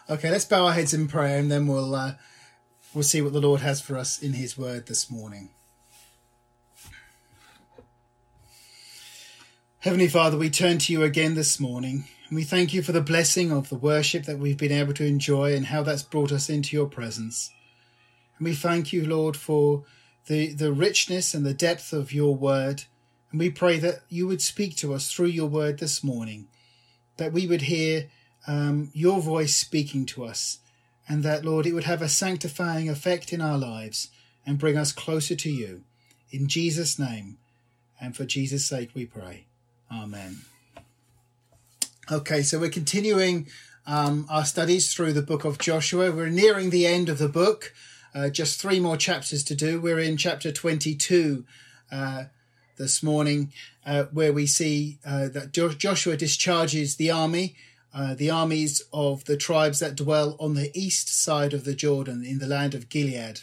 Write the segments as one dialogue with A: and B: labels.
A: Okay, let's bow our heads in prayer, and then we'll see what the Lord has for us in his word this morning. Heavenly Father, we turn to you again this morning, and we thank you for the blessing of the worship that we've been able to enjoy and how that's brought us into your presence. And we thank you, Lord, for the richness and the depth of your word. And we pray that you would speak to us through your word this morning, that we would hear your voice speaking to us, and that, Lord, it would have a sanctifying effect in our lives and bring us closer to you. In Jesus' name, and for Jesus' sake we pray. Amen. Okay, so we're continuing our studies through the book of Joshua. We're nearing the end of the book, just 3 more chapters to do. We're in chapter 22 this morning, where we see that Joshua discharges the armies of the tribes that dwell on the east side of the Jordan in the land of Gilead.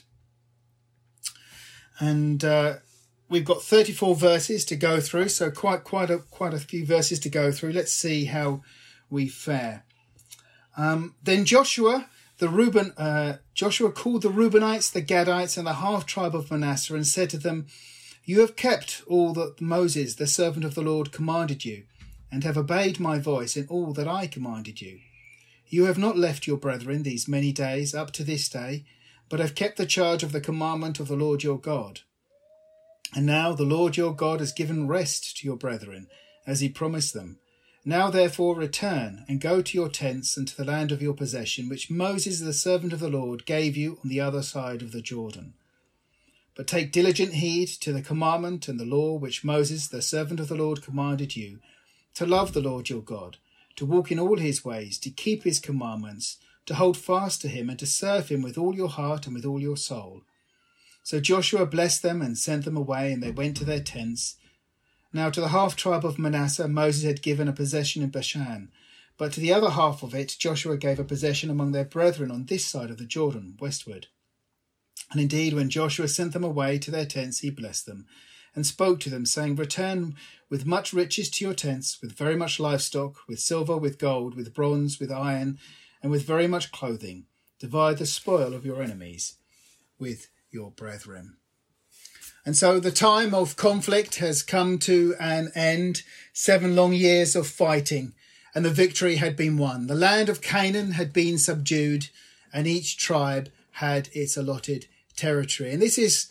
A: And we've got 34 verses to go through, so quite a few verses to go through. Let's see how we fare. Then Joshua called the Reubenites, the Gadites, and the half-tribe of Manasseh, and said to them, "You have kept all that Moses, the servant of the Lord, commanded you, and have obeyed my voice in all that I commanded you. You have not left your brethren these many days up to this day, but have kept the charge of the commandment of the Lord your God. And now the Lord your God has given rest to your brethren, as he promised them. Now therefore return, and go to your tents and to the land of your possession, which Moses the servant of the Lord gave you on the other side of the Jordan. But take diligent heed to the commandment and the law which Moses the servant of the Lord commanded you, to love the Lord your God, to walk in all his ways, to keep his commandments, to hold fast to him, and to serve him with all your heart and with all your soul." So Joshua blessed them and sent them away, and they went to their tents. Now to the half-tribe of Manasseh Moses had given a possession in Bashan, but to the other half of it Joshua gave a possession among their brethren on this side of the Jordan, westward. And indeed, when Joshua sent them away to their tents, he blessed them, and spoke to them, saying, "Return with much riches to your tents, with very much livestock, with silver, with gold, with bronze, with iron, and with very much clothing. Divide the spoil of your enemies with your brethren." And so the time of conflict has come to an end. 7 long years of fighting, and the victory had been won. The land of Canaan had been subdued, and each tribe had its allotted territory. And this is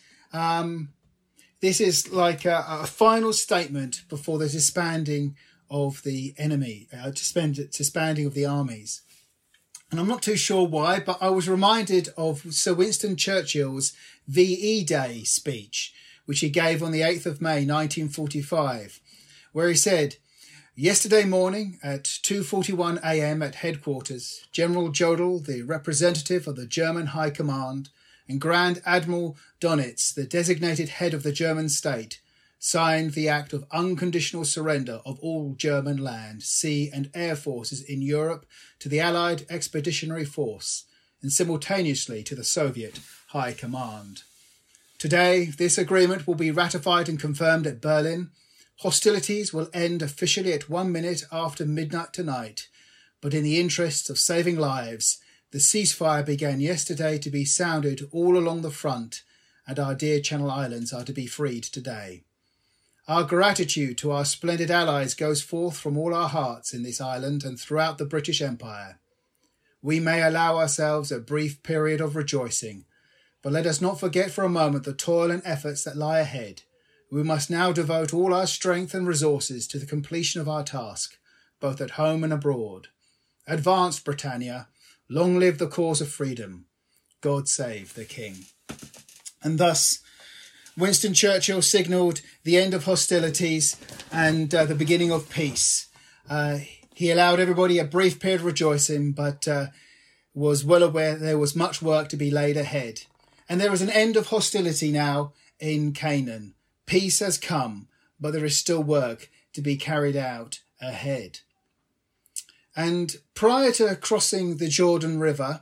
A: like a final statement before the disbanding of the enemy, disbanding of the armies. And I'm not too sure why, but I was reminded of Sir Winston Churchill's VE Day speech, which he gave on the 8th of May, 1945, where he said, "Yesterday morning at 2:41 a.m. at headquarters, General Jodl, the representative of the German High Command, and Grand Admiral Donitz, the designated head of the German state, signed the act of unconditional surrender of all German land, sea and air forces in Europe to the Allied Expeditionary Force, and simultaneously to the Soviet High Command. Today, this agreement will be ratified and confirmed at Berlin. Hostilities will end officially at 1 minute after midnight tonight, but in the interests of saving lives, the ceasefire began yesterday to be sounded all along the front, and our dear Channel Islands are to be freed today. Our gratitude to our splendid allies goes forth from all our hearts in this island and throughout the British Empire. We may allow ourselves a brief period of rejoicing, but let us not forget for a moment the toil and efforts that lie ahead. We must now devote all our strength and resources to the completion of our task, both at home and abroad. Advance, Britannia. Long live the cause of freedom. God save the King." And thus, Winston Churchill signalled the end of hostilities and the beginning of peace. He allowed everybody a brief period of rejoicing, but was well aware there was much work to be laid ahead. And there is an end of hostility now in Canaan. Peace has come, but there is still work to be carried out ahead. And prior to crossing the Jordan River,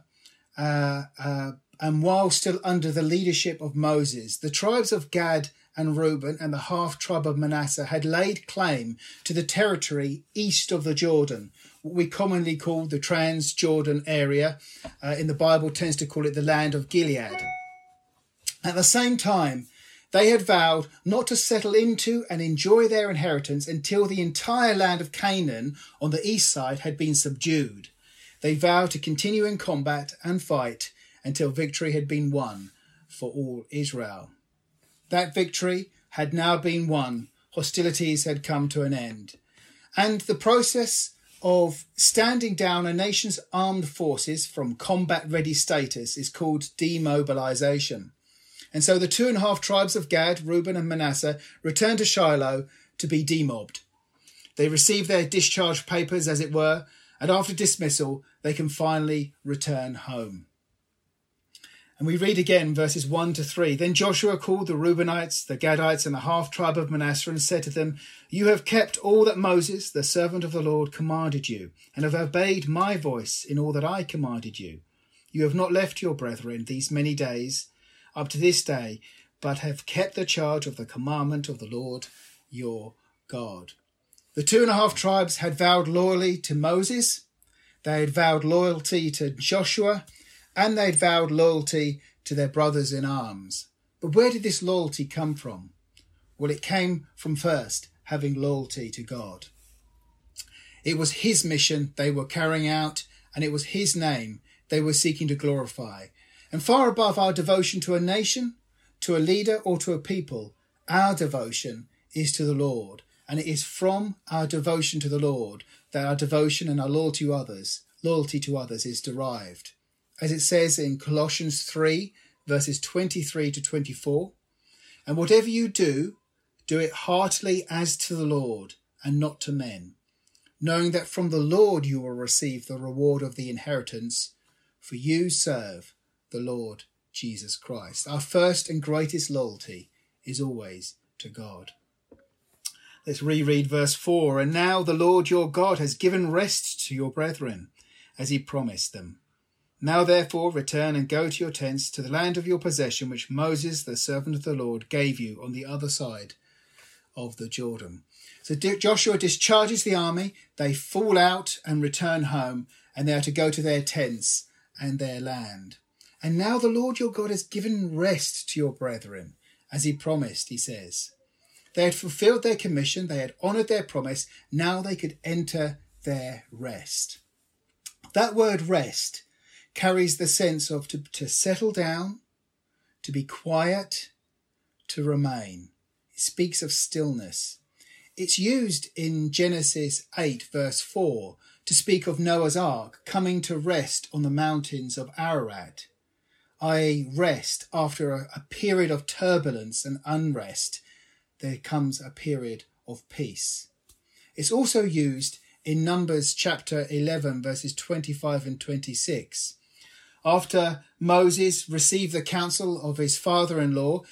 A: and while still under the leadership of Moses, the tribes of Gad and Reuben and the half-tribe of Manasseh had laid claim to the territory east of the Jordan, what we commonly call the Transjordan area. In the Bible tends to call it the land of Gilead. At the same time, they had vowed not to settle into and enjoy their inheritance until the entire land of Canaan on the east side had been subdued. They vowed to continue in combat and fight until victory had been won for all Israel. That victory had now been won. Hostilities had come to an end. And the process of standing down a nation's armed forces from combat-ready status is called demobilization. And so the 2.5 tribes of Gad, Reuben and Manasseh returned to Shiloh to be demobbed. They receive their discharge papers, as it were, and after dismissal, they can finally return home. And we read again verses 1 to 3. Then Joshua called the Reubenites, the Gadites, and the half-tribe of Manasseh and said to them, "You have kept all that Moses, the servant of the Lord, commanded you, and have obeyed my voice in all that I commanded you. You have not left your brethren these many days, up to this day, but have kept the charge of the commandment of the Lord your God." The 2.5 tribes had vowed loyalty to Moses, they had vowed loyalty to Joshua, and they had vowed loyalty to their brothers in arms. But where did this loyalty come from? Well, it came from first having loyalty to God. It was his mission they were carrying out, and it was his name they were seeking to glorify. And far above our devotion to a nation, to a leader, or to a people, our devotion is to the Lord. And it is from our devotion to the Lord that our devotion and our loyalty to others is derived. As it says in Colossians 3, verses 23 to 24, "And whatever you do, do it heartily as to the Lord and not to men, knowing that from the Lord you will receive the reward of the inheritance, for you serve the Lord Jesus Christ." Our first and greatest loyalty is always to God. Let's reread verse 4. "And now the Lord your God has given rest to your brethren, as he promised them. Now therefore return and go to your tents, to the land of your possession, which Moses, the servant of the Lord, gave you on the other side of the Jordan." So Joshua discharges the army, they fall out and return home, and they are to go to their tents and their land. "And now the Lord your God has given rest to your brethren, as he promised," he says. They had fulfilled their commission, they had honoured their promise, now they could enter their rest. That word rest carries the sense of to settle down, to be quiet, to remain. It speaks of stillness. It's used in Genesis 8 verse 4 to speak of Noah's Ark coming to rest on the mountains of Ararat, i.e. rest after a period of turbulence and unrest. There comes a period of peace. It's also used in Numbers chapter 11 verses 25 and 26. After Moses received the counsel of his father-in-law,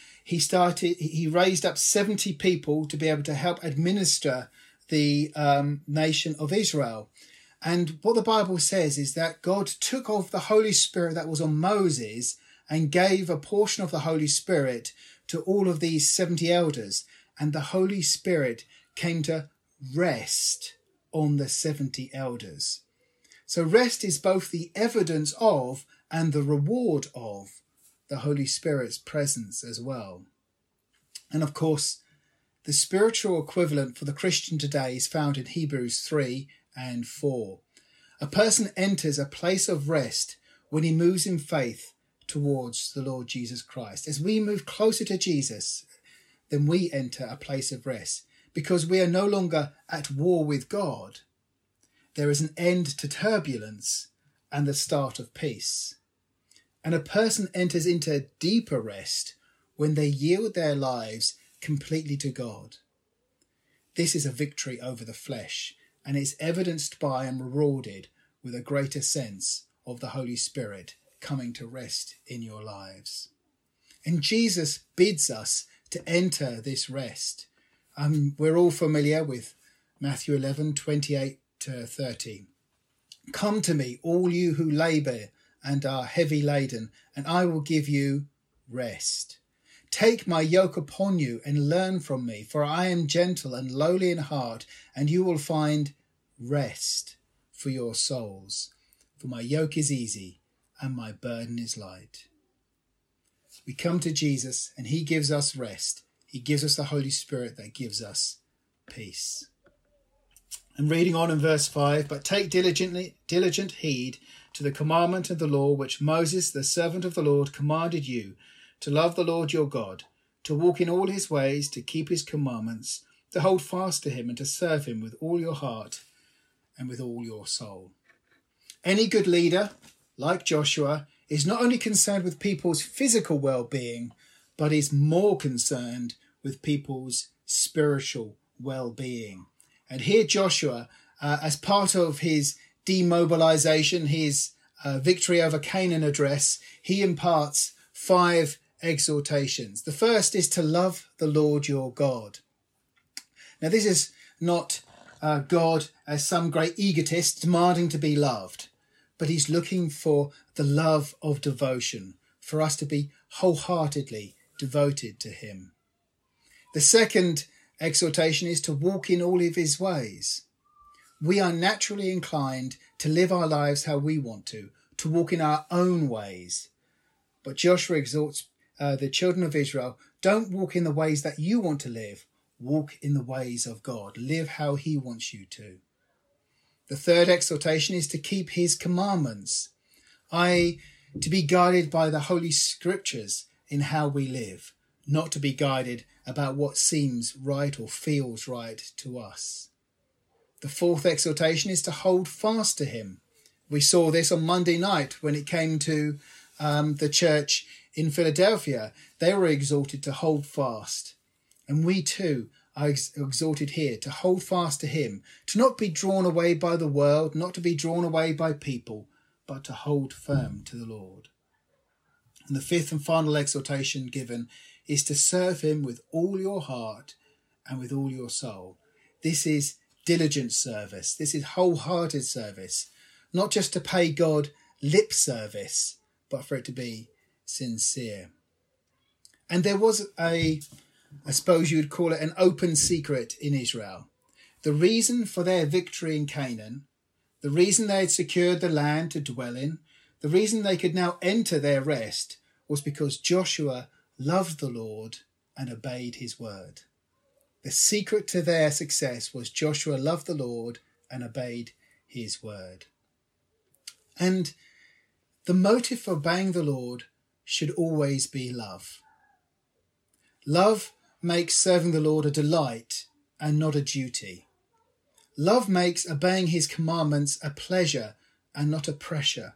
A: he raised up 70 people to be able to help administer the nation of Israel. And what the Bible says is that God took off the Holy Spirit that was on Moses and gave a portion of the Holy Spirit to all of these 70 elders. And the Holy Spirit came to rest on the 70 elders. So rest is both the evidence of and the reward of the Holy Spirit's presence as well. And of course, the spiritual equivalent for the Christian today is found in Hebrews 3 and 4. A person enters a place of rest when he moves in faith towards the Lord Jesus Christ. As we move closer to Jesus, then we enter a place of rest because we are no longer at war with God. There is an end to turbulence and the start of peace. And a person enters into deeper rest when they yield their lives completely to God. This is a victory over the flesh, and is evidenced by and rewarded with a greater sense of the Holy Spirit coming to rest in your lives. And Jesus bids us to enter this rest. We're all familiar with Matthew 11, 28 to 30. "Come to me, all you who labour and are heavy laden, and I will give you rest. Take my yoke upon you and learn from me, for I am gentle and lowly in heart, and you will find rest for your souls. For my yoke is easy and my burden is light. We come to Jesus and he gives us rest. He gives us the Holy Spirit that gives us peace. And reading on in verse 5, but take diligent heed to the commandment of the law which Moses, the servant of the Lord, commanded you, to love the Lord your God, to walk in all his ways, to keep his commandments, to hold fast to him and to serve him with all your heart and with all your soul. Any good leader, like Joshua, is not only concerned with people's physical well-being, but is more concerned with people's spiritual well-being. And here Joshua, as part of his demobilization, his victory over Canaan address, he imparts 5 exhortations. The first is to love the Lord your God. Now, this is not God as some great egotist demanding to be loved, but he's looking for the love of devotion, for us to be wholeheartedly devoted to him. The second exhortation is to walk in all of his ways. We are naturally inclined to live our lives how we want to walk in our own ways. But Joshua exhorts the children of Israel, don't walk in the ways that you want to live. Walk in the ways of God. Live how he wants you to. The third exhortation is to keep his commandments, to be guided by the Holy Scriptures in how we live, not to be guided about what seems right or feels right to us. The fourth exhortation is to hold fast to him. We saw this on Monday night when it came to the church in Philadelphia. They were exhorted to hold fast. And we too are exhorted here to hold fast to him, to not be drawn away by the world, not to be drawn away by people, but to hold firm to the Lord. And the fifth and final exhortation given is to serve him with all your heart and with all your soul. This is diligent service. This is wholehearted service, not just to pay God lip service, but for it to be sincere. And there was I suppose you would call it an open secret in Israel. The reason for their victory in Canaan, the reason they had secured the land to dwell in, the reason they could now enter their rest was because Joshua loved the Lord and obeyed his word. The secret to their success was Joshua loved the Lord and obeyed his word. And the motive for obeying the Lord should always be love. Love makes serving the Lord a delight and not a duty. Love makes obeying his commandments a pleasure and not a pressure.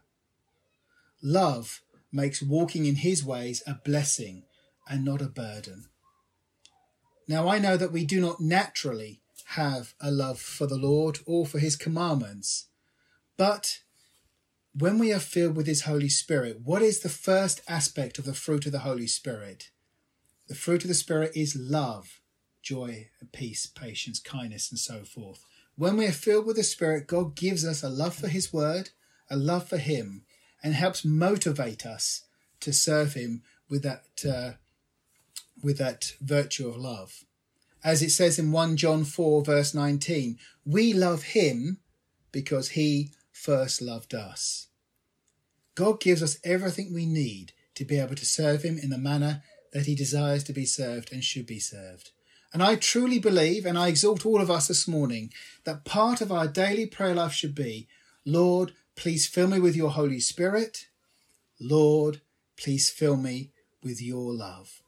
A: Love makes walking in his ways a blessing and not a burden. Now, I know that we do not naturally have a love for the Lord or for his commandments, but when we are filled with his Holy Spirit, what is the first aspect of the fruit of the Holy Spirit? The fruit of the Spirit is love, joy, peace, patience, kindness, and so forth. When we are filled with the Spirit, God gives us a love for his word, a love for him, and helps motivate us to serve him with that virtue of love. As it says in 1 John 4 verse 19, we love him because he first loved us. God gives us everything we need to be able to serve him in the manner that he desires to be served and should be served. And I truly believe, and I exhort all of us this morning, that part of our daily prayer life should be, Lord, please fill me with your Holy Spirit. Lord, please fill me with your love.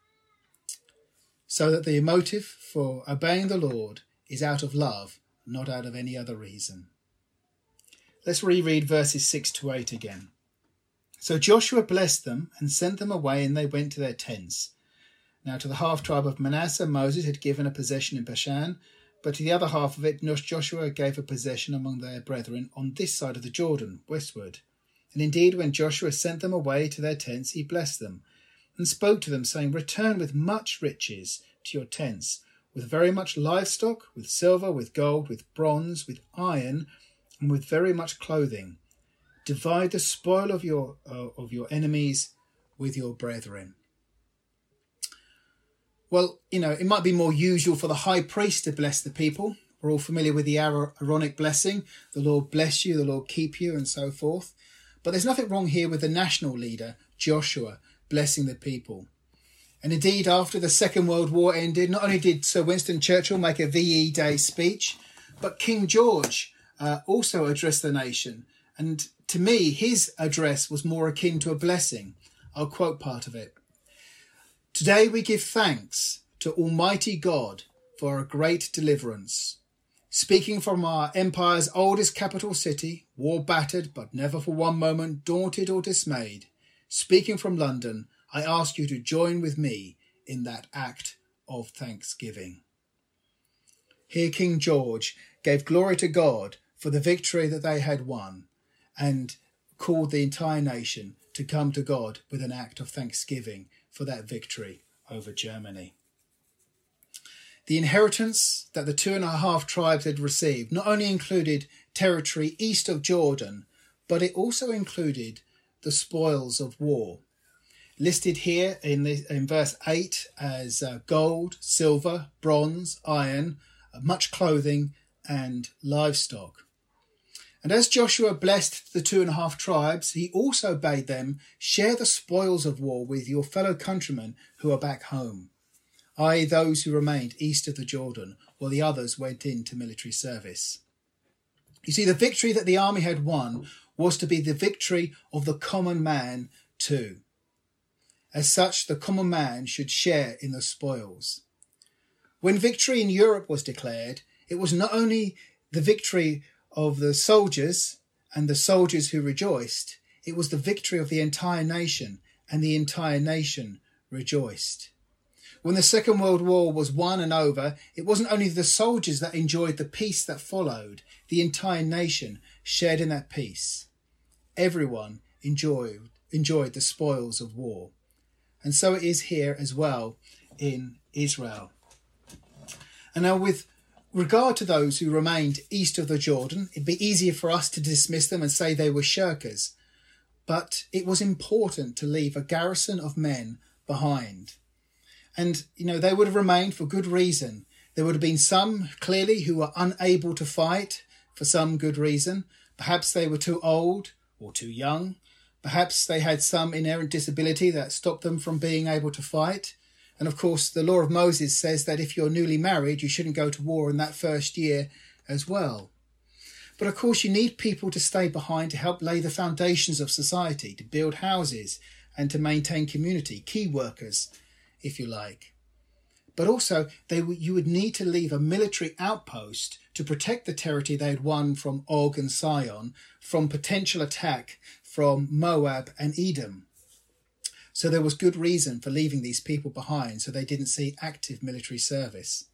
A: So that the motive for obeying the Lord is out of love, not out of any other reason. Let's reread verses 6 to 8 again. So Joshua blessed them and sent them away, and they went to their tents. Now to the half-tribe of Manasseh, Moses had given a possession in Bashan, but to the other half of it, Joshua gave a possession among their brethren on this side of the Jordan, westward. And indeed, when Joshua sent them away to their tents, he blessed them, and spoke to them, saying, return with much riches to your tents, with very much livestock, with silver, with gold, with bronze, with iron, and with very much clothing. Divide the spoil of your enemies with your brethren. Well, it might be more usual for the high priest to bless the people, We're all familiar with the Aaronic blessing. The Lord bless you, the Lord keep you, and so forth. But there's nothing wrong here with the national leader, Joshua, blessing the people. And indeed, after the Second World War ended, not only did Sir Winston Churchill make a VE Day speech, but King George also addressed the nation. And to me, his address was more akin to a blessing. I'll quote part of it. "Today we give thanks to Almighty God for a great deliverance. Speaking from our empire's oldest capital city, war-battered but never for one moment daunted or dismayed, speaking from London, I ask you to join with me in that act of thanksgiving." Here King George gave glory to God for the victory that they had won and called the entire nation to come to God with an act of thanksgiving for that victory over Germany. The inheritance that the 2.5 tribes had received not only included territory east of Jordan, but it also included the spoils of war, listed here in verse 8 as gold, silver, bronze, iron, much clothing, and livestock. And as Joshua blessed the 2.5 tribes, he also bade them share the spoils of war with your fellow countrymen who are back home, i.e. those who remained east of the Jordan, while the others went into military service. You see, the victory that the army had won was to be the victory of the common man too. As such, the common man should share in the spoils. When victory in Europe was declared, it was not only the victory of the soldiers and the soldiers who rejoiced, it was the victory of the entire nation, and the entire nation rejoiced. When the Second World War was won and over, it wasn't only the soldiers that enjoyed the peace that followed, the entire nation shared in that peace. Everyone enjoyed the spoils of war. And so it is here as well in Israel. And now with regard to those who remained east of the Jordan, it'd be easier for us to dismiss them and say they were shirkers. But it was important to leave a garrison of men behind. And, they would have remained for good reason. There would have been some, clearly, who were unable to fight for some good reason. Perhaps they were too old or too young. Perhaps they had some inherent disability that stopped them from being able to fight. And of course, the law of Moses says that if you're newly married, you shouldn't go to war in that first year as well. But of course, you need people to stay behind to help lay the foundations of society, to build houses and to maintain community, key workers, if you like. But also, you would need to leave a military outpost to protect the territory they had won from Og and Sihon from potential attack from Moab and Edom. So there was good reason for leaving these people behind, so they didn't see active military service.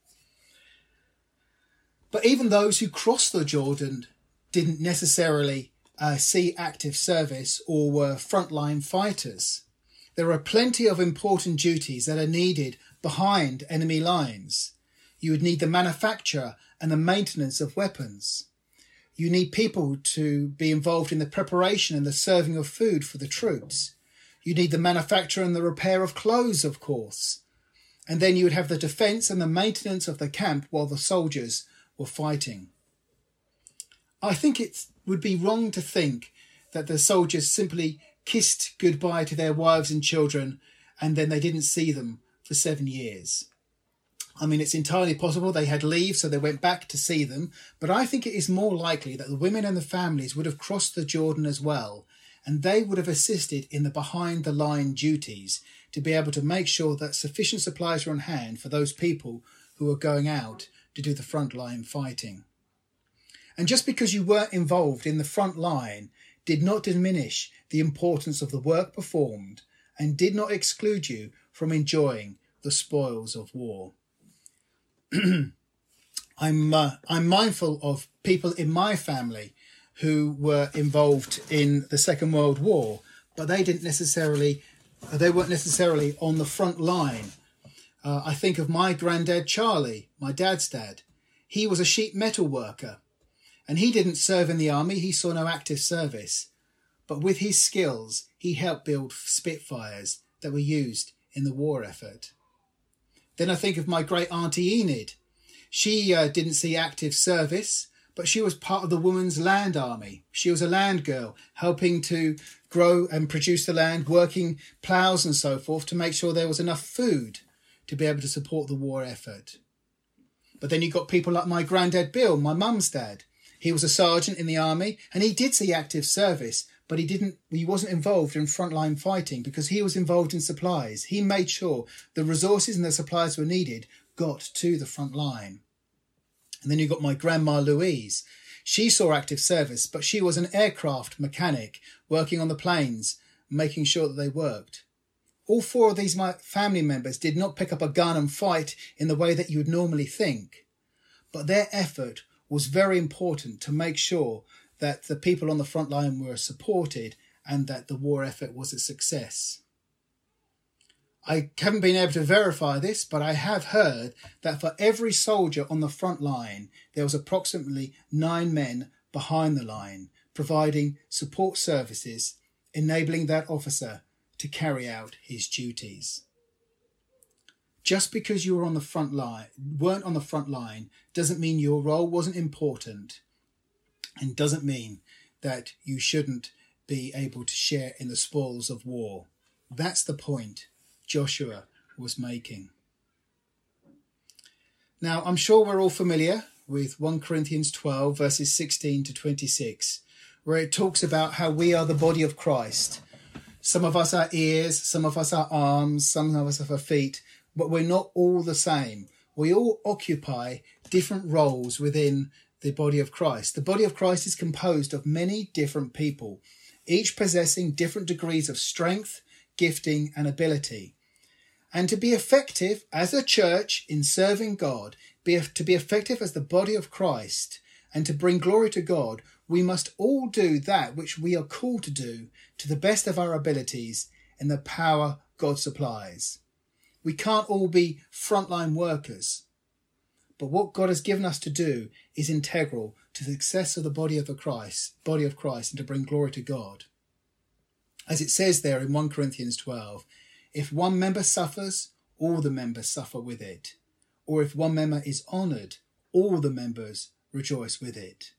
A: But even those who crossed the Jordan didn't necessarily see active service or were frontline fighters. There are plenty of important duties that are needed behind enemy lines. You would need the manufacture and the maintenance of weapons. You need people to be involved in the preparation and the serving of food for the troops. You need the manufacture and the repair of clothes, of course. And then you would have the defence and the maintenance of the camp while the soldiers were fighting. I think it would be wrong to think that the soldiers simply kissed goodbye to their wives and children and then they didn't see them for 7 years. I mean, it's entirely possible they had leave, so they went back to see them, but I think it is more likely that the women and the families would have crossed the Jordan as well, and they would have assisted in the behind-the-line duties to be able to make sure that sufficient supplies were on hand for those people who were going out to do the front-line fighting. And just because you weren't involved in the front line did not diminish the importance of the work performed and did not exclude you from enjoying the spoils of war. I'm mindful of people in my family who were involved in the Second World War, but they weren't necessarily on the front line. I think of my granddad Charlie, my dad's dad. He was a sheet metal worker, and he didn't serve in the army. He saw no active service, but with his skills, he helped build Spitfires that were used in the war effort. Then I think of my great auntie Enid, She didn't see active service, but she was part of the Women's Land Army. She was a land girl, helping to grow and produce the land, working ploughs and so forth to make sure there was enough food to be able to support the war effort. But then you've got people like my granddad Bill, my mum's dad. He was a sergeant in the army and he did see active service, but he wasn't involved in frontline fighting because he was involved in supplies. He made sure the resources and the supplies were needed got to the front line. And then you've got my grandma Louise. She saw active service, but she was an aircraft mechanic working on the planes, making sure that they worked. All four of these my family members did not pick up a gun and fight in the way that you would normally think. But their effort was very important to make sure that the people on the front line were supported and that the war effort was a success. I haven't been able to verify this, but I have heard that for every soldier on the front line, there was approximately 9 men behind the line, providing support services, enabling that officer to carry out his duties. Just because you were on the front line, weren't on the front line, doesn't mean your role wasn't important, and doesn't mean that you shouldn't be able to share in the spoils of war. That's the point Joshua was making. Now, I'm sure we're all familiar with 1 Corinthians 12, verses 16 to 26, where it talks about how we are the body of Christ. Some of us are ears, some of us are arms, some of us are feet, but we're not all the same. We all occupy different roles within the body of Christ. The body of Christ is composed of many different people, each possessing different degrees of strength, gifting, and ability. And to be effective as a church in serving God, to be effective as the body of Christ, and to bring glory to God, we must all do that which we are called to do to the best of our abilities in the power God supplies. We can't all be frontline workers, but what God has given us to do is integral to the success of the body of Christ, and to bring glory to God. As it says there in 1 Corinthians 12, if one member suffers, all the members suffer with it. Or if one member is honoured, all the members rejoice with it.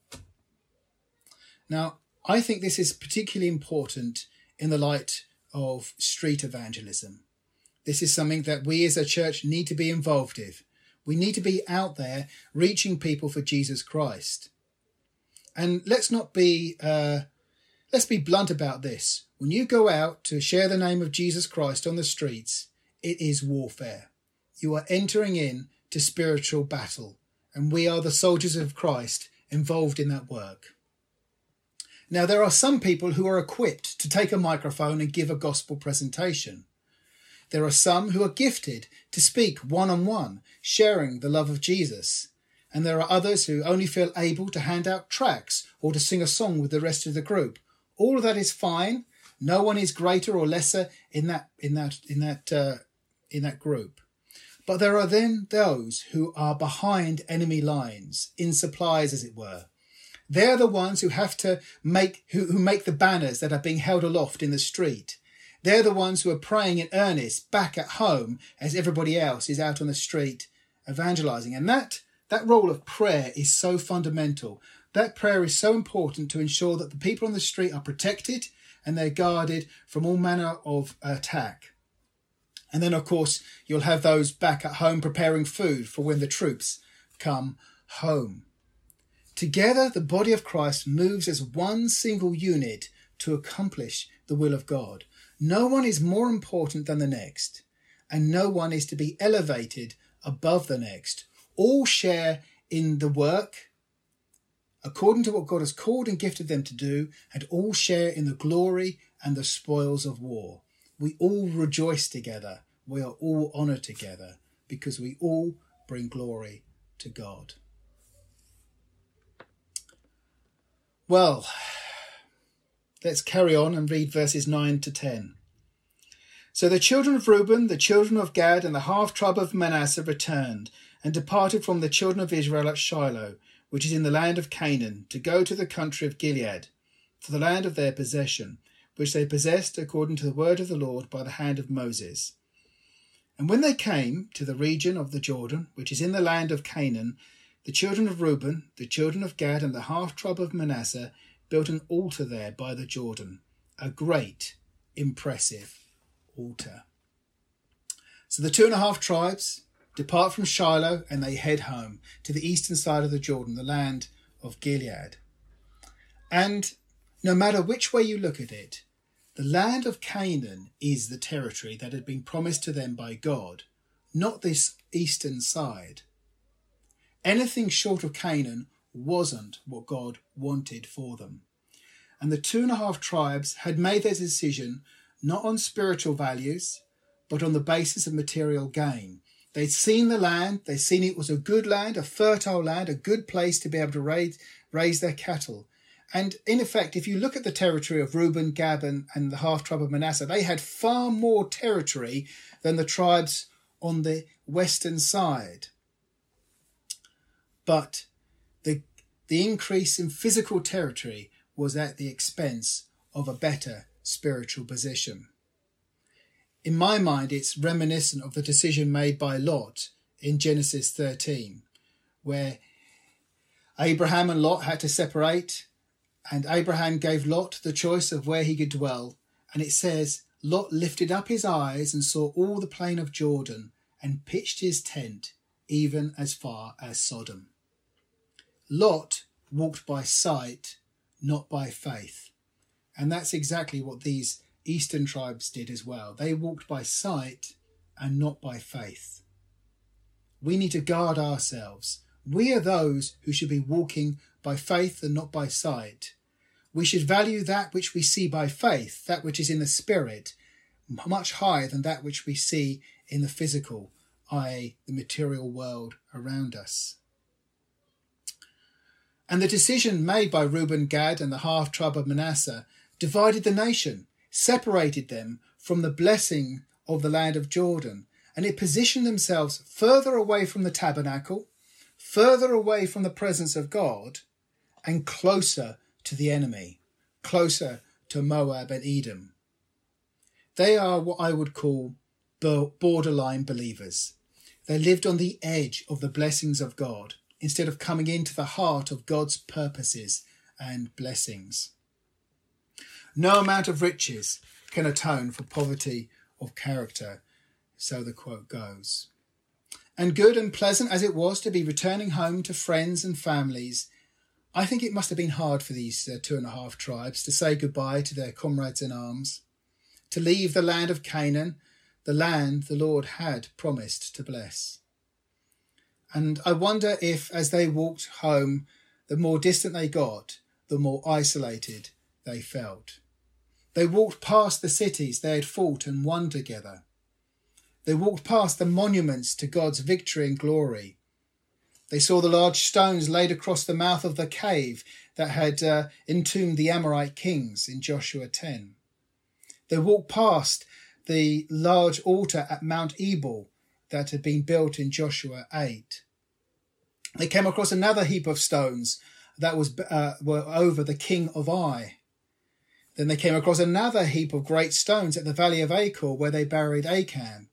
A: Now, I think this is particularly important in the light of street evangelism. This is something that we as a church need to be involved in. We need to be out there reaching people for Jesus Christ. And let's be blunt about this. When you go out to share the name of Jesus Christ on the streets, it is warfare. You are entering in to spiritual battle, and we are the soldiers of Christ involved in that work. Now, there are some people who are equipped to take a microphone and give a gospel presentation. There are some who are gifted to speak one-on-one, sharing the love of Jesus. And there are others who only feel able to hand out tracts or to sing a song with the rest of the group. All of that is fine. No one is greater or lesser in that group. But there are then those who are behind enemy lines, in supplies, as it were. They're the ones who have to make the banners that are being held aloft in the street. They're the ones who are praying in earnest back at home as everybody else is out on the street evangelizing. And that role of prayer is so fundamental. That prayer is so important to ensure that the people on the street are protected and they're guarded from all manner of attack. And then, of course, you'll have those back at home preparing food for when the troops come home. Together, the body of Christ moves as one single unit to accomplish the will of God. No one is more important than the next, and no one is to be elevated above the next. All share in the work according to what God has called and gifted them to do, and all share in the glory and the spoils of war. We all rejoice together. We are all honoured together because we all bring glory to God. Well, let's carry on and read verses 9 to 10. So the children of Reuben, the children of Gad, and the half-tribe of Manasseh returned and departed from the children of Israel at Shiloh, which is in the land of Canaan, to go to the country of Gilead, to the land of their possession, which they possessed according to the word of the Lord by the hand of Moses. And when they came to the region of the Jordan, which is in the land of Canaan, the children of Reuben, the children of Gad, and the half-tribe of Manasseh built an altar there by the Jordan, a great, impressive altar. So the 2.5 tribes depart from Shiloh and they head home to the eastern side of the Jordan, the land of Gilead. And no matter which way you look at it, the land of Canaan is the territory that had been promised to them by God, not this eastern side. Anything short of Canaan wasn't what God wanted for them. And the 2.5 tribes had made their decision not on spiritual values, but on the basis of material gain. They'd seen the land, they'd seen it was a good land, a fertile land, a good place to be able to raise their cattle. And in effect, if you look at the territory of Reuben, Gad, and the half-tribe of Manasseh, they had far more territory than the tribes on the western side. But the increase in physical territory was at the expense of a better spiritual position. In my mind, it's reminiscent of the decision made by Lot in Genesis 13, where Abraham and Lot had to separate, and Abraham gave Lot the choice of where he could dwell. And it says, Lot lifted up his eyes and saw all the plain of Jordan and pitched his tent even as far as Sodom. Lot walked by sight, not by faith. And that's exactly what these eastern tribes did as well. They walked by sight and not by faith. We need to guard ourselves. We are those who should be walking by faith and not by sight. We should value that which we see by faith, that which is in the spirit, much higher than that which we see in the physical, i.e. the material world around us. And the decision made by Reuben, Gad, and the half-tribe of Manasseh divided the nation, separated them from the blessing of the land of Jordan, and it positioned themselves further away from the tabernacle, further away from the presence of God, and closer to the enemy, closer to Moab and Edom. They are what I would call borderline believers. They lived on the edge of the blessings of God instead of coming into the heart of God's purposes and blessings. No amount of riches can atone for poverty of character, so the quote goes. And good and pleasant as it was to be returning home to friends and families, I think it must have been hard for these 2.5 tribes to say goodbye to their comrades in arms, to leave the land of Canaan, the land the Lord had promised to bless. And I wonder if, as they walked home, the more distant they got, the more isolated they felt. They walked past the cities they had fought and won together. They walked past the monuments to God's victory and glory. They saw the large stones laid across the mouth of the cave that had entombed the Amorite kings in Joshua 10. They walked past the large altar at Mount Ebal that had been built in Joshua 8. They came across another heap of stones that were over the king of Ai. Then they came across another heap of great stones at the valley of Achor where they buried Achan.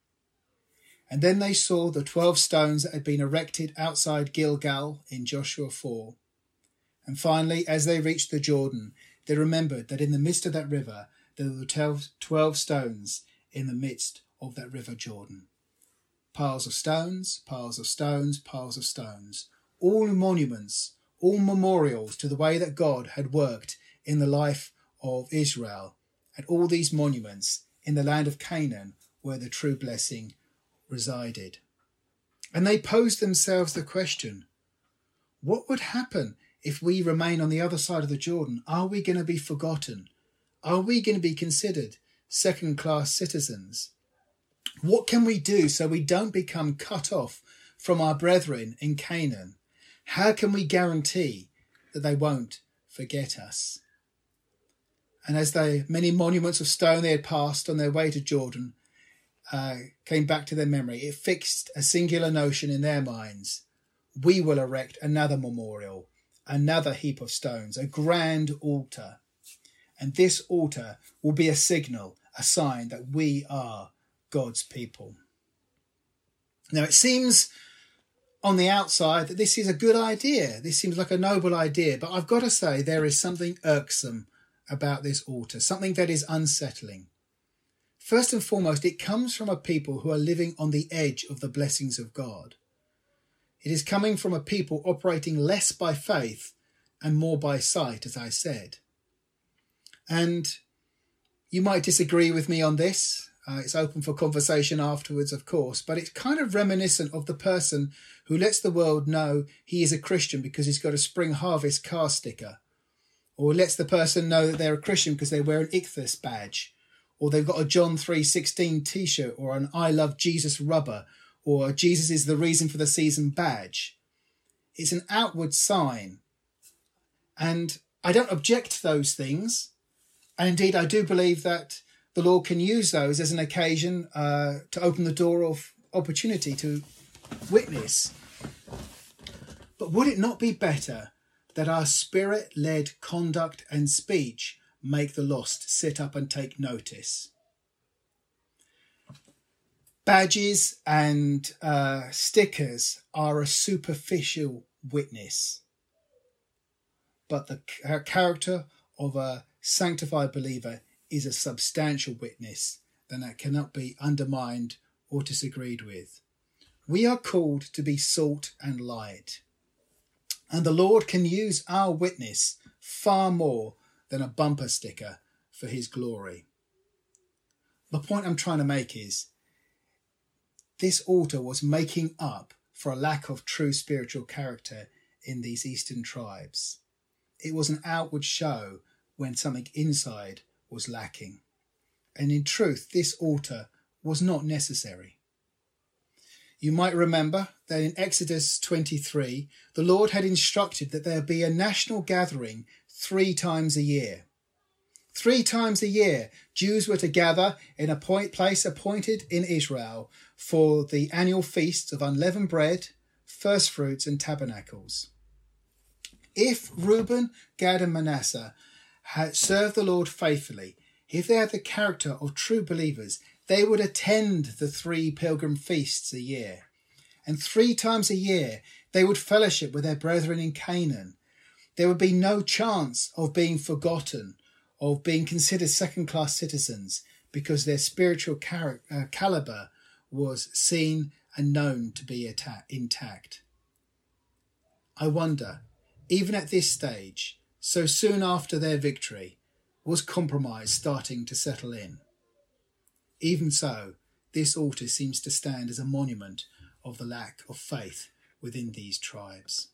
A: And then they saw the 12 stones that had been erected outside Gilgal in Joshua 4. And finally, as they reached the Jordan, they remembered that in the midst of that river, there were 12 stones in the midst of that river Jordan. Piles of stones, piles of stones, piles of stones. All monuments, all memorials to the way that God had worked in the life of Israel. And all these monuments in the land of Canaan where the true blessing resided. And they posed themselves the question, what would happen if we remain on the other side of the Jordan? Are we going to be forgotten? Are we going to be considered second-class citizens? What can we do so we don't become cut off from our brethren in Canaan? How can we guarantee that they won't forget us? And as the many monuments of stone they had passed on their way to Jordan came back to their memory, it fixed a singular notion in their minds. We will erect another memorial, another heap of stones, a grand altar. And this altar will be a signal, a sign that we are God's people. Now, it seems on the outside that this is a good idea. This seems like a noble idea, but I've got to say there is something irksome about this altar, something that is unsettling. First and foremost, it comes from a people who are living on the edge of the blessings of God. It is coming from a people operating less by faith and more by sight, as I said. And you might disagree with me on this. It's open for conversation afterwards, of course, but it's kind of reminiscent of the person who lets the world know he is a Christian because he's got a Spring Harvest car sticker, or lets the person know that they're a Christian because they wear an Ichthus badge, or they've got a John 3:16 t-shirt, or an I Love Jesus rubber, or Jesus is the reason for the season badge. It's an outward sign. And I don't object to those things. And indeed, I do believe that the Lord can use those as an occasion to open the door of opportunity to witness. But would it not be better that our spirit-led conduct and speech make the lost sit up and take notice? Badges and stickers are a superficial witness, but the character of a sanctified believer is a substantial witness that cannot be undermined or disagreed with. We are called to be salt and light, and the Lord can use our witness far more than a bumper sticker for his glory. The point I'm trying to make is this altar was making up for a lack of true spiritual character in these eastern tribes. It was an outward show when something inside was lacking. And in truth, this altar was not necessary. You might remember that in Exodus 23, the Lord had instructed that there be a national gathering 3 times a year. 3 times a year, Jews were to gather in a place appointed in Israel for the annual feasts of unleavened bread, first fruits, and tabernacles. If Reuben, Gad, and Manasseh had served the Lord faithfully, if they had the character of true believers, they would attend the 3 pilgrim feasts a year. And 3 times a year, they would fellowship with their brethren in Canaan. There would be no chance of being forgotten, of being considered second-class citizens, because their spiritual caliber was seen and known to be intact. I wonder, even at this stage, so soon after their victory, was compromise starting to settle in? Even so, this altar seems to stand as a monument of the lack of faith within these tribes.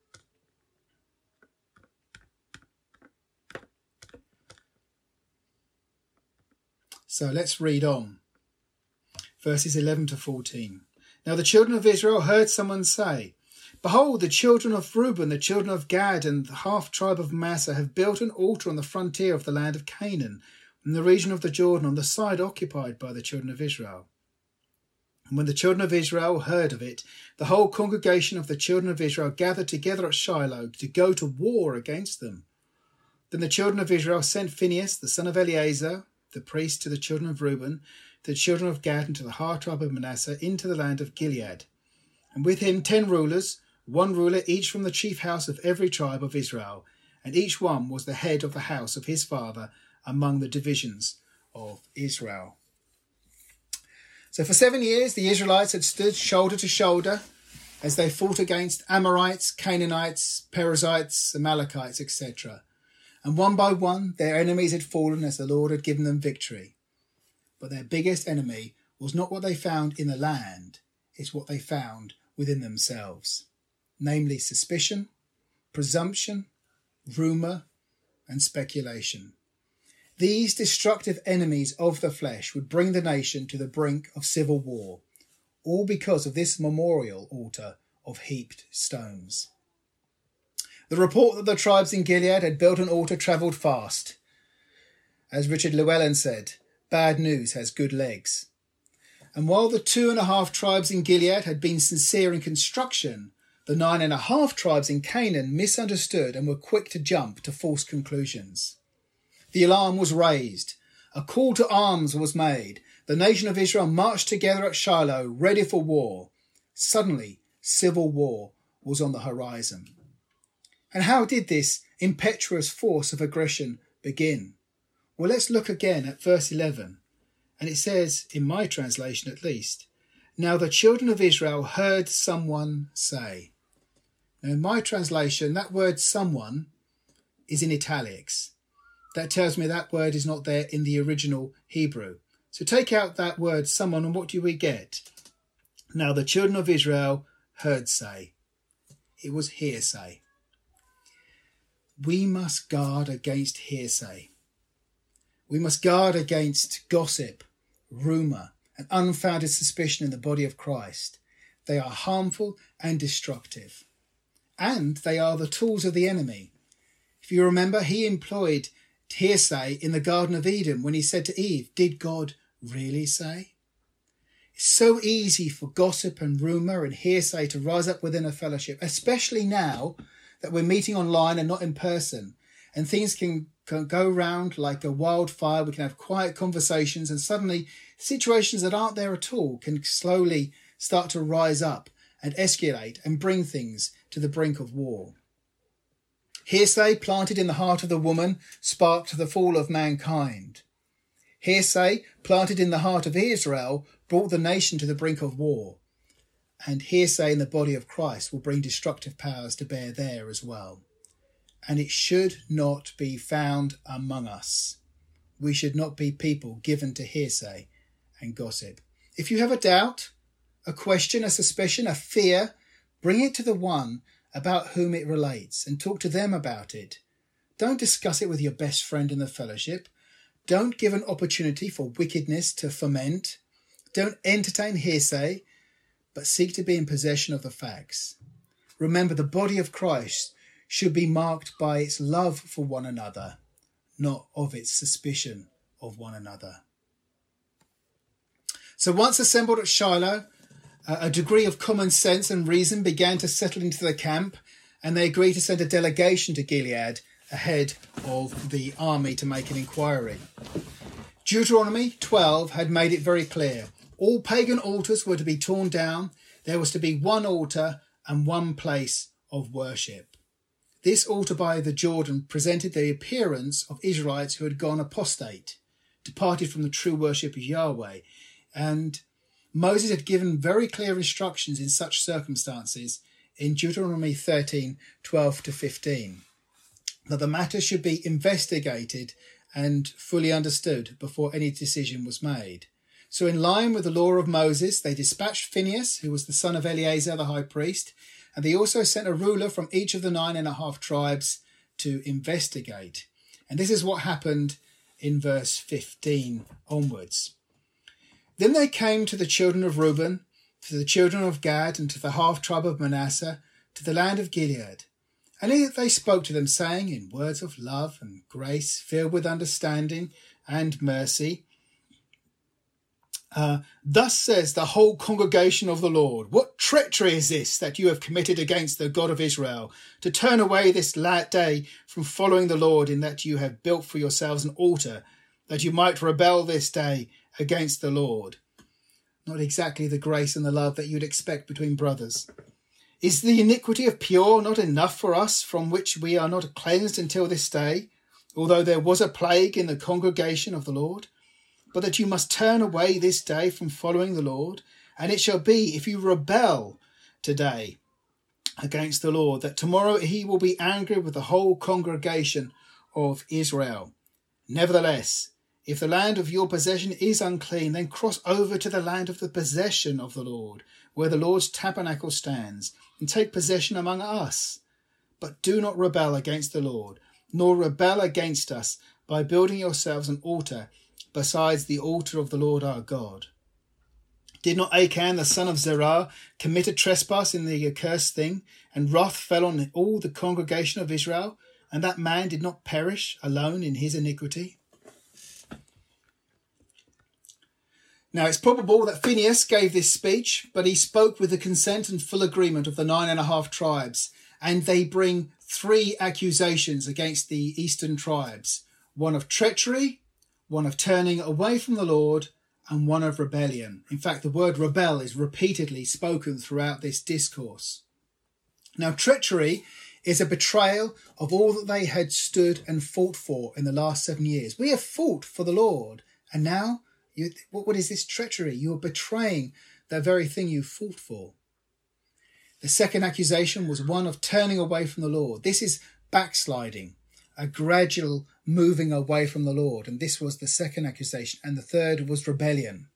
A: So let's read on. Verses 11 to 14. Now the children of Israel heard someone say, Behold, the children of Reuben, the children of Gad, and the half-tribe of Manasseh have built an altar on the frontier of the land of Canaan, in the region of the Jordan, on the side occupied by the children of Israel. And when the children of Israel heard of it, the whole congregation of the children of Israel gathered together at Shiloh to go to war against them. Then the children of Israel sent Phinehas, the son of Eleazar, the priest, to the children of Reuben, to the children of Gad, and to the half-tribe of Manasseh, into the land of Gilead. And with him 10 rulers, 1 ruler each from the chief house of every tribe of Israel, and each one was the head of the house of his father among the divisions of Israel. So for 7 years the Israelites had stood shoulder to shoulder as they fought against Amorites, Canaanites, Perizzites, Amalekites, etc. And one by one their enemies had fallen as the Lord had given them victory. But their biggest enemy was not what they found in the land, it's what they found within themselves, namely suspicion, presumption, rumour, and speculation. These destructive enemies of the flesh would bring the nation to the brink of civil war, all because of this memorial altar of heaped stones. The report that the tribes in Gilead had built an altar travelled fast. As Richard Llewellyn said, bad news has good legs. And while the 2.5 tribes in Gilead had been sincere in construction, the 9.5 tribes in Canaan misunderstood and were quick to jump to false conclusions. The alarm was raised. A call to arms was made. The nation of Israel marched together at Shiloh, ready for war. Suddenly, civil war was on the horizon. And how did this impetuous force of aggression begin? Well, let's look again at verse 11. And it says, in my translation at least, "Now the children of Israel heard someone say." Now, in my translation, that word someone is in italics. That tells me that word is not there in the original Hebrew. So take out that word someone, and what do we get? Now the children of Israel heard say. It was hearsay. We must guard against hearsay. We must guard against gossip, rumour, and unfounded suspicion in the body of Christ. They are harmful and destructive. And they are the tools of the enemy. If you remember, he employed hearsay in the Garden of Eden when he said to Eve, "Did God really say?" It's so easy for gossip and rumour and hearsay to rise up within a fellowship, especially now that we're meeting online and not in person. And things can go round like a wildfire. We can have quiet conversations, and suddenly situations that aren't there at all can slowly start to rise up and escalate and bring things to the brink of war. Hearsay planted in the heart of the woman sparked the fall of mankind. Hearsay planted in the heart of Israel brought the nation to the brink of war. And hearsay in the body of Christ will bring destructive powers to bear there as well. And it should not be found among us. We should not be people given to hearsay and gossip. If you have a doubt, a question, a suspicion, a fear, bring it to the one about whom it relates and talk to them about it. Don't discuss it with your best friend in the fellowship. Don't give an opportunity for wickedness to ferment. Don't entertain hearsay, but seek to be in possession of the facts. Remember, the body of Christ should be marked by its love for one another, not of its suspicion of one another. So once assembled at Shiloh, a degree of common sense and reason began to settle into the camp, and they agreed to send a delegation to Gilead ahead of the army to make an inquiry. Deuteronomy 12 had made it very clear. All pagan altars were to be torn down. There was to be one altar and one place of worship. This altar by the Jordan presented the appearance of Israelites who had gone apostate, departed from the true worship of Yahweh. And Moses had given very clear instructions in such circumstances in Deuteronomy 13, 12 to 15, that the matter should be investigated and fully understood before any decision was made. So in line with the law of Moses, they dispatched Phinehas, who was the son of Eleazar the high priest, and they also sent a ruler from each of the 9.5 tribes to investigate. And this is what happened in verse 15 onwards. Then they came to the children of Reuben, to the children of Gad, and to the half tribe of Manasseh, to the land of Gilead. And they spoke to them, saying, in words of love and grace, filled with understanding and mercy, "Thus says the whole congregation of the Lord, what treachery is this that you have committed against the God of Israel, to turn away this day from following the Lord, in that you have built for yourselves an altar, that you might rebel this day against the Lord?" Not exactly the grace and the love that you'd expect between brothers. "Is the iniquity of Peor not enough for us, from which we are not cleansed until this day, although there was a plague in the congregation of the Lord? But that you must turn away this day from following the Lord? And it shall be, if you rebel today against the Lord, that tomorrow he will be angry with the whole congregation of Israel. Nevertheless, if the land of your possession is unclean, then cross over to the land of the possession of the Lord, where the Lord's tabernacle stands, and take possession among us. But do not rebel against the Lord, nor rebel against us by building yourselves an altar besides the altar of the Lord our God. Did not Achan the son of Zerah commit a trespass in the accursed thing, and wrath fell on all the congregation of Israel, and that man did not perish alone in his iniquity?" Now it's probable that Phinehas gave this speech, but he spoke with the consent and full agreement of the 9.5 tribes, and they bring 3 accusations against the eastern tribes: one of treachery, one of turning away from the Lord, and one of rebellion. In fact, the word rebel is repeatedly spoken throughout this discourse. Now, treachery is a betrayal of all that they had stood and fought for in the last 7 years. We have fought for the Lord, and now, what is this treachery? You are betraying the very thing you fought for. The second accusation was one of turning away from the Lord. This is backsliding, a gradual moving away from the Lord. And this was the second accusation. And the third was rebellion.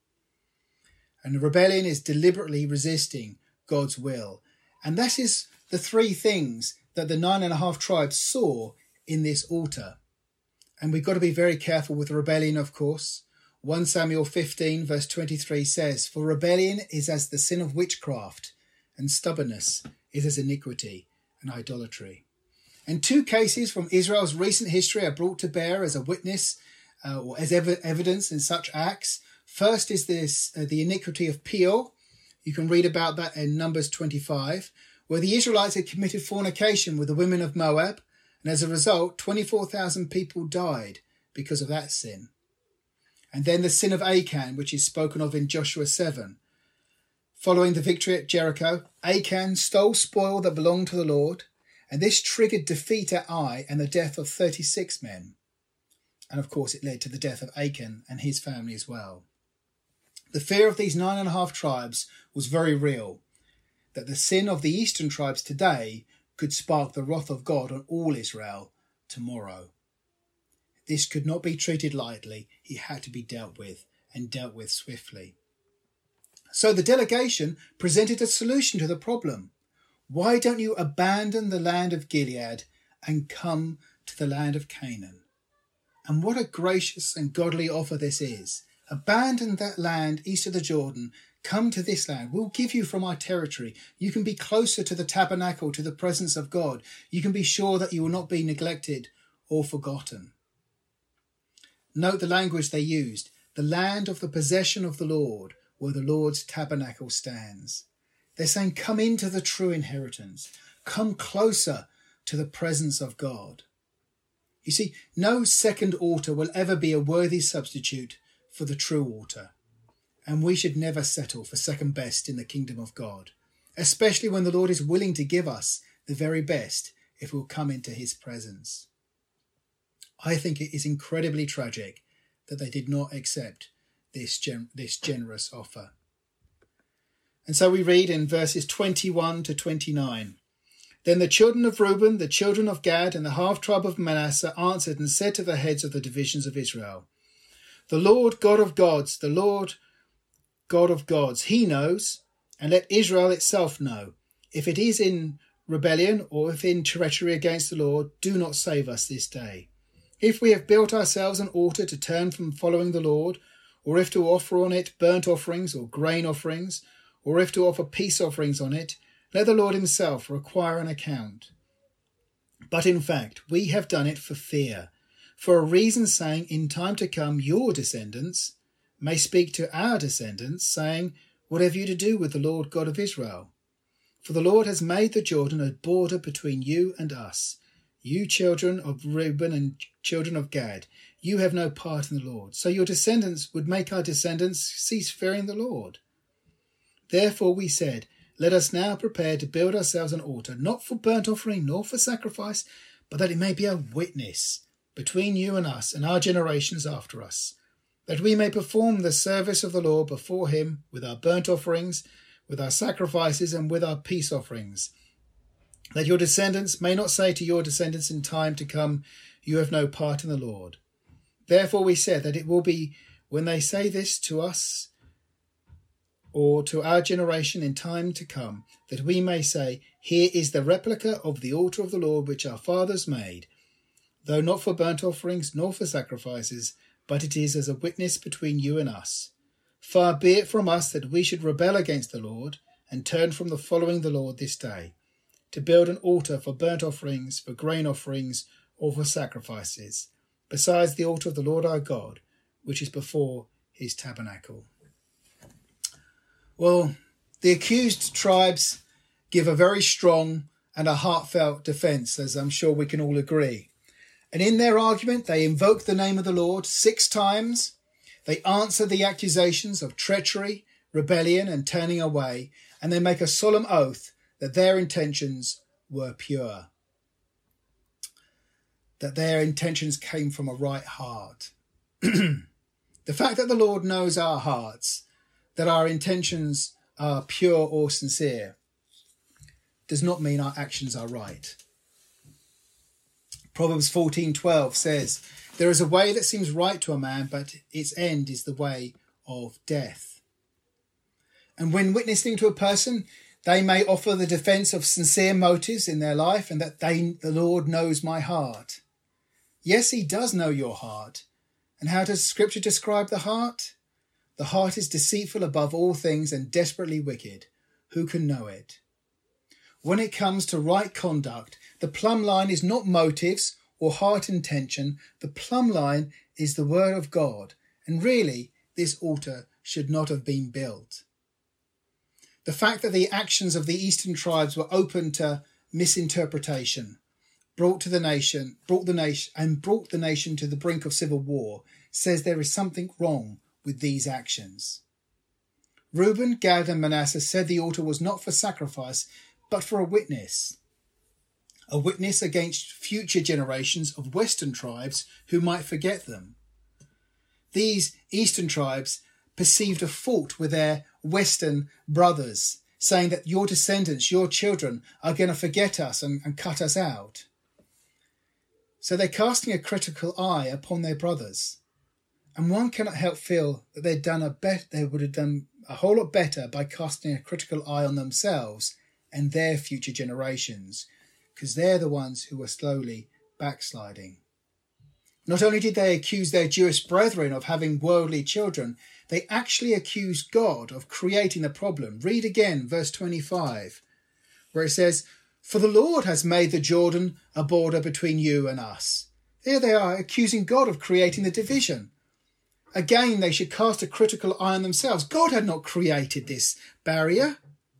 A: And the rebellion is deliberately resisting God's will. And that is the three things that the 9.5 tribes saw in this altar. And we've got to be very careful with rebellion, of course. 1 Samuel 15 verse 23 says, "For rebellion is as the sin of witchcraft, and stubbornness is as iniquity and idolatry." And two cases from Israel's recent history are brought to bear as a witness or as evidence in such acts. First is the iniquity of Peor. You can read about that in Numbers 25, where the Israelites had committed fornication with the women of Moab, and as a result, 24,000 people died because of that sin. And then the sin of Achan, which is spoken of in Joshua 7. Following the victory at Jericho, Achan stole spoil that belonged to the Lord, and this triggered defeat at Ai and the death of 36 men. And of course, it led to the death of Achan and his family as well. The fear of these 9.5 tribes was very real, that the sin of the eastern tribes today could spark the wrath of God on all Israel tomorrow. This could not be treated lightly. It had to be dealt with, and dealt with swiftly. So the delegation presented a solution to the problem. Why don't you abandon the land of Gilead and come to the land of Canaan? And what a gracious and godly offer this is. Abandon that land east of the Jordan. Come to this land. We'll give you from our territory. You can be closer to the tabernacle, to the presence of God. You can be sure that you will not be neglected or forgotten. Note the language they used. The land of the possession of the Lord, where the Lord's tabernacle stands. They're saying, come into the true inheritance. Come closer to the presence of God. You see, no second altar will ever be a worthy substitute for the true altar. And we should never settle for second best in the kingdom of God, especially when the Lord is willing to give us the very best if we'll come into his presence. I think it is incredibly tragic that they did not accept this generous offer. And so we read in verses 21 to 29. Then the children of Reuben, the children of Gad, and the half-tribe of Manasseh answered and said to the heads of the divisions of Israel, "The Lord God of gods, the Lord God of gods, he knows, and let Israel itself know. If it is in rebellion or if in treachery against the Lord, do not save us this day. If we have built ourselves an altar to turn from following the Lord, or if to offer on it burnt offerings or grain offerings, or if to offer peace offerings on it, let the Lord himself require an account. But in fact, we have done it for fear, for a reason, saying, in time to come your descendants may speak to our descendants, saying, what have you to do with the Lord God of Israel? For the Lord has made the Jordan a border between you and us. You children of Reuben and children of Gad, you have no part in the Lord. So your descendants would make our descendants cease fearing the Lord. Therefore we said, let us now prepare to build ourselves an altar, not for burnt offering nor for sacrifice, but that it may be a witness between you and us and our generations after us, that we may perform the service of the Lord before him with our burnt offerings, with our sacrifices, and with our peace offerings, that your descendants may not say to your descendants in time to come, you have no part in the Lord. Therefore we said that it will be when they say this to us or to our generation in time to come, that we may say, here is the replica of the altar of the Lord which our fathers made, though not for burnt offerings nor for sacrifices, but it is as a witness between you and us. Far be it from us that we should rebel against the Lord and turn from the following the Lord this day, to build an altar for burnt offerings, for grain offerings, or for sacrifices, besides the altar of the Lord our God, which is before his tabernacle. Well, the accused tribes give a very strong and a heartfelt defence, as I'm sure we can all agree. And in their argument, they invoke the name of the Lord 6 times. They answer the accusations of treachery, rebellion, and turning away, and they make a solemn oath that their intentions were pure, that their intentions came from a right heart. The fact that the Lord knows our hearts, that our intentions are pure or sincere, does not mean our actions are right. Proverbs 14:12 says, "There is a way that seems right to a man, but its end is the way of death." And when witnessing to a person, they may offer the defense of sincere motives in their life and that the Lord knows my heart. Yes, he does know your heart. And how does Scripture describe the heart? The heart is deceitful above all things and desperately wicked. Who can know it? When it comes to right conduct, the plumb line is not motives or heart intention. The plumb line is the word of God. And really, this altar should not have been built. The fact that the actions of the eastern tribes were open to misinterpretation brought the nation to the brink of civil war says there is something wrong with these actions. Reuben, Gad, and Manasseh said the altar was not for sacrifice, but for a witness against future generations of western tribes who might forget them. These eastern tribes perceived a fault with their western brothers, saying that your descendants, your children, are going to forget us and cut us out. So they're casting a critical eye upon their brothers. And one cannot help feel that they would have done a whole lot better by casting a critical eye on themselves and their future generations, because they're the ones who are slowly backsliding. Not only did they accuse their Jewish brethren of having worldly children, they actually accused God of creating the problem. Read again verse 25, where it says, "For the Lord has made the Jordan a border between you and us." Here they are accusing God of creating the division. Again, they should cast a critical eye on themselves. God had not created this barrier.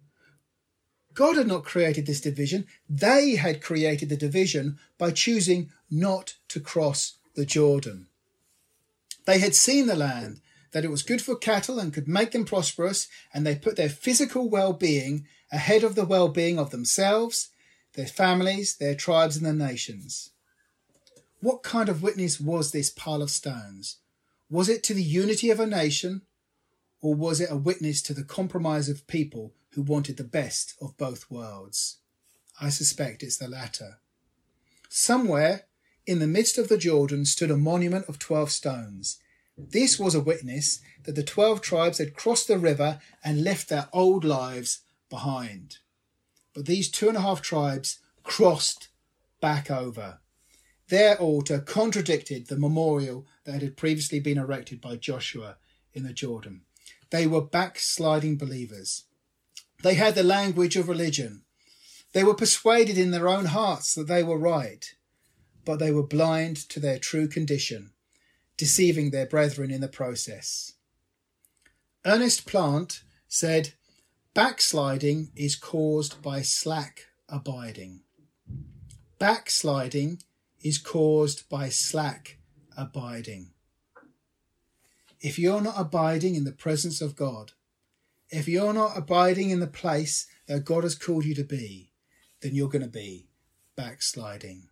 A: God had not created this division. They had created the division by choosing not to cross the Jordan. They had seen the land, that it was good for cattle and could make them prosperous, and they put their physical well-being ahead of the well-being of themselves, their families, their tribes, and their nations. What kind of witness was this pile of stones? Was it to the unity of a nation, or was it a witness to the compromise of people who wanted the best of both worlds? I suspect it's the latter. Somewhere in the midst of the Jordan stood a monument of 12 stones. This was a witness that the 12 tribes had crossed the river and left their old lives behind. But these 2.5 tribes crossed back over. Their altar contradicted the memorial that had previously been erected by Joshua in the Jordan. They were backsliding believers. They had the language of religion. They were persuaded in their own hearts that they were right, but they were blind to their true condition, deceiving their brethren in the process. Ernest Plant said, "Backsliding is caused by slack abiding." Backsliding is caused by slack abiding. If you're not abiding in the presence of God, if you're not abiding in the place that God has called you to be, then you're going to be backsliding.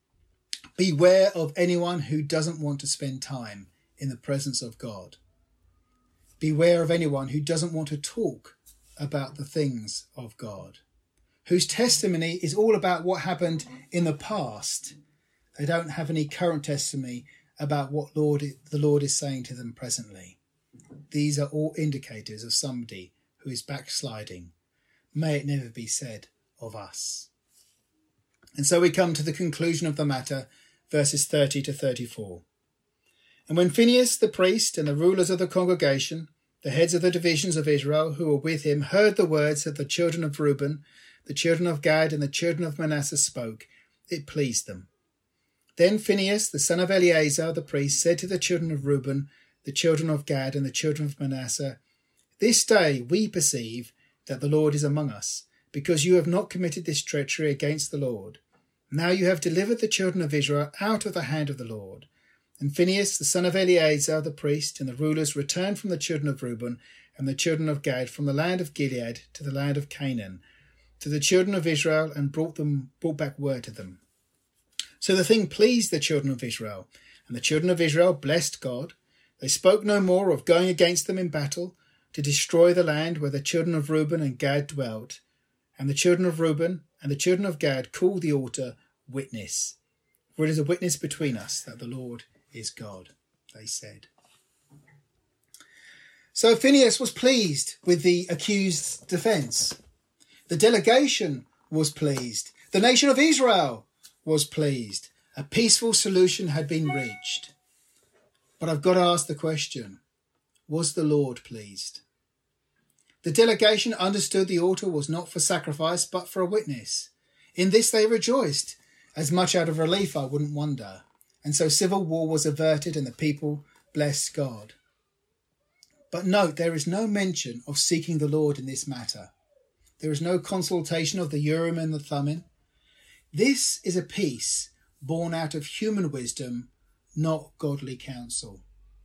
A: Beware of anyone who doesn't want to spend time in the presence of God. Beware of anyone who doesn't want to talk about the things of God, whose testimony is all about what happened in the past. They don't have any current testimony about what the Lord is saying to them presently. These are all indicators of somebody who is backsliding. May it never be said of us. And so we come to the conclusion of the matter, verses 30 to 34. "And when Phinehas the priest and the rulers of the congregation, the heads of the divisions of Israel who were with him, heard the words that the children of Reuben, the children of Gad, and the children of Manasseh spoke, it pleased them. Then Phinehas, the son of Eleazar the priest, said to the children of Reuben, the children of Gad, and the children of Manasseh, This day we perceive that the Lord is among us, because you have not committed this treachery against the Lord. Now you have delivered the children of Israel out of the hand of the Lord. And Phinehas, the son of Eleazar the priest, and the rulers returned from the children of Reuben and the children of Gad from the land of Gilead to the land of Canaan, to the children of Israel, and brought back word to them. So the thing pleased the children of Israel, and the children of Israel blessed God. They spoke no more of going against them in battle, to destroy the land where the children of Reuben and Gad dwelt. And the children of Reuben and the children of Gad called the altar Witness. For it is a witness between us that the Lord is God, they said. So Phinehas was pleased with the accused's defence. The delegation was pleased. The nation of Israel was pleased. A peaceful solution had been reached. But I've got to ask the question, was the Lord pleased? The delegation understood the altar was not for sacrifice, but for a witness. In this they rejoiced, as much out of relief, I wouldn't wonder. And so civil war was averted and the people blessed God. But note, there is no mention of seeking the Lord in this matter. There is no consultation of the Urim and the Thummim. This is a peace born out of human wisdom, not godly counsel.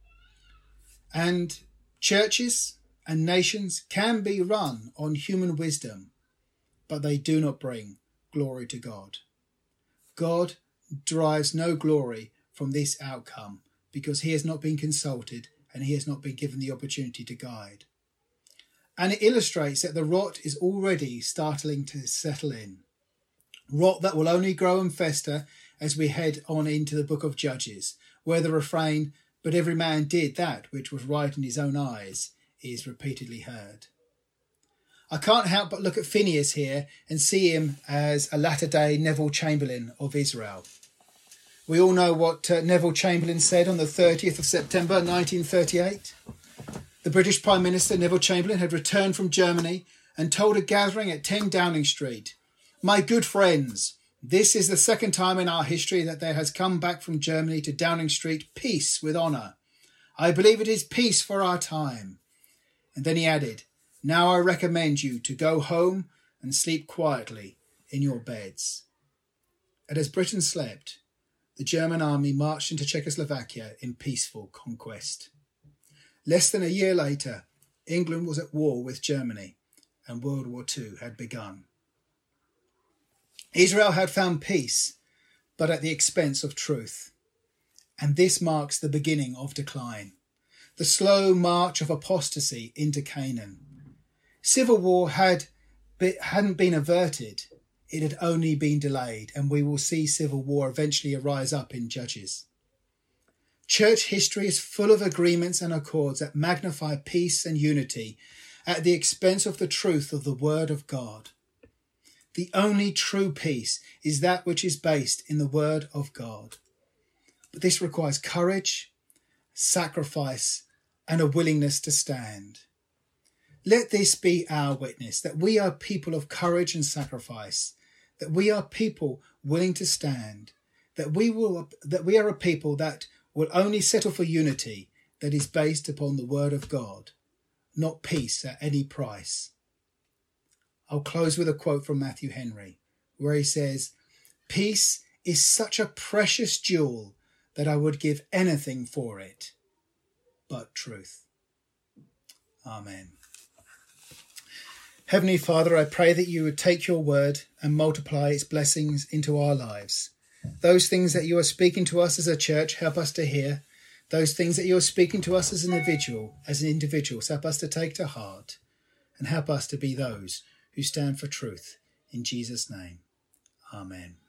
A: And churches and nations can be run on human wisdom, but they do not bring glory to God. God derives no glory from this outcome because he has not been consulted and he has not been given the opportunity to guide. And it illustrates that the rot is already starting to settle in. Rot that will only grow and fester as we head on into the book of Judges, where the refrain, "But every man did that which was right in his own eyes," is repeatedly heard. I can't help but look at Phinehas here and see him as a latter-day Neville Chamberlain of Israel. We all know what Neville Chamberlain said on the 30th of September 1938. The British Prime Minister Neville Chamberlain had returned from Germany and told a gathering at 10 Downing Street, "My good friends, this is the second time in our history that there has come back from Germany to Downing Street peace with honour. I believe it is peace for our time." And then he added, "Now I recommend you to go home and sleep quietly in your beds." And as Britain slept, the German army marched into Czechoslovakia in peaceful conquest. Less than a year later, England was at war with Germany and World War II had begun. Israel had found peace, but at the expense of truth. And this marks the beginning of decline, the slow march of apostasy into Canaan. Civil war hadn't been averted, it had only been delayed, and we will see civil war eventually arise up in Judges. Church history is full of agreements and accords that magnify peace and unity at the expense of the truth of the Word of God. The only true peace is that which is based in the Word of God. But this requires courage, sacrifice, and a willingness to stand. Let this be our witness, that we are people of courage and sacrifice, that we are people willing to stand, that we are a people that will only settle for unity that is based upon the Word of God, not peace at any price. I'll close with a quote from Matthew Henry, where he says, "Peace is such a precious jewel that I would give anything for it, but truth." Amen. Heavenly Father, I pray that you would take your word and multiply its blessings into our lives. Those things that you are speaking to us as a church, help us to hear. Those things that you are speaking to us as individuals, help us to take to heart and help us to be those who stand for truth. In Jesus' name, amen.